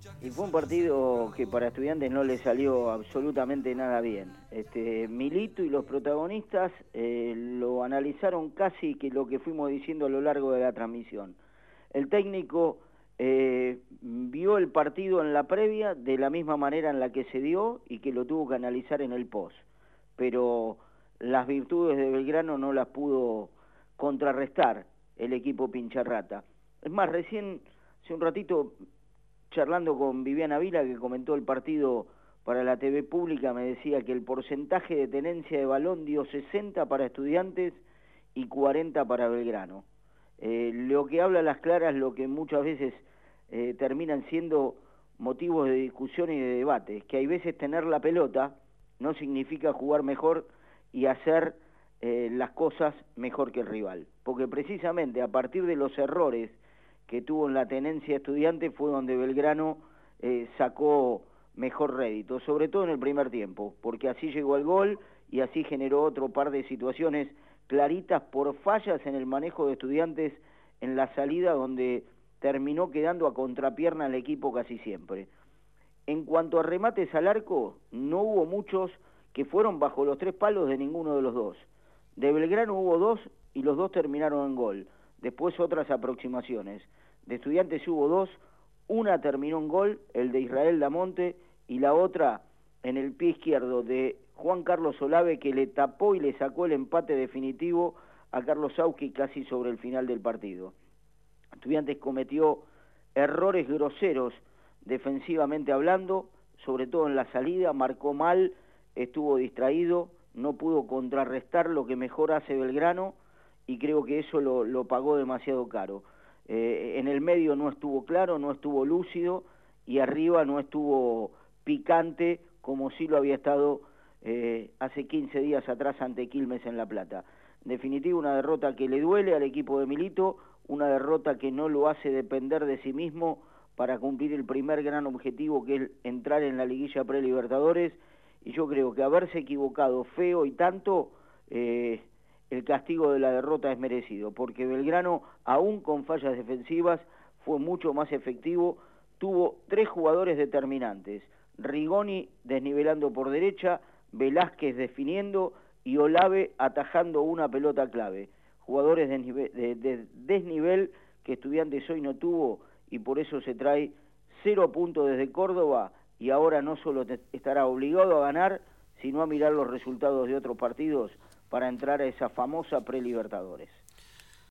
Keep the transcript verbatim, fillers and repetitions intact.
Y fue un partido que para Estudiantes no le salió absolutamente nada bien. Este, Milito y los protagonistas eh, lo analizaron casi que lo que fuimos diciendo a lo largo de la transmisión. El técnico eh, vio el partido en la previa de la misma manera en la que se dio y que lo tuvo que analizar en el post. Pero las virtudes de Belgrano no las pudo contrarrestar el equipo pincharrata. Es más, recién, hace un ratito, charlando con Viviana Vila, que comentó el partido para la T V pública, me decía que el porcentaje de tenencia de balón dio sesenta para Estudiantes y cuarenta para Belgrano. Eh, lo que habla a las claras, lo que muchas veces eh, terminan siendo motivos de discusión y de debate, que hay veces tener la pelota no significa jugar mejor y hacer eh, las cosas mejor que el rival, porque precisamente a partir de los errores que tuvo en la tenencia Estudiante fue donde Belgrano eh, sacó mejor rédito, sobre todo en el primer tiempo, porque así llegó al gol y así generó otro par de situaciones claritas por fallas en el manejo de Estudiantes en la salida, donde terminó quedando a contrapierna el equipo casi siempre. En cuanto a remates al arco, no hubo muchos que fueron bajo los tres palos de ninguno de los dos. De Belgrano hubo dos y los dos terminaron en gol. Después otras aproximaciones. De Estudiantes hubo dos, una terminó en gol, el de Israel Damonte, y la otra en el pie izquierdo de Juan Carlos Olave, que le tapó y le sacó el empate definitivo a Carlos Sauski casi sobre el final del partido. Estudiantes cometió errores groseros defensivamente hablando, sobre todo en la salida, marcó mal, estuvo distraído, no pudo contrarrestar lo que mejor hace Belgrano, y creo que eso lo, lo pagó demasiado caro. Eh, en el medio no estuvo claro, no estuvo lúcido, y arriba no estuvo picante como sí lo había estado eh, hace quince días atrás ante Quilmes en La Plata. En definitiva, una derrota que le duele al equipo de Milito, una derrota que no lo hace depender de sí mismo para cumplir el primer gran objetivo, que es entrar en la liguilla pre-Libertadores, y yo creo que haberse equivocado feo y tanto, eh, el castigo de la derrota es merecido, porque Belgrano, aún con fallas defensivas, fue mucho más efectivo, tuvo tres jugadores determinantes, Rigoni desnivelando por derecha, Velázquez definiendo y Olave atajando una pelota clave, jugadores de, de, de desnivel que Estudiantes hoy no tuvo, y por eso se trae cero puntos desde Córdoba, y ahora no solo estará obligado a ganar, sino a mirar los resultados de otros partidos para entrar a esa famosa pre-Libertadores.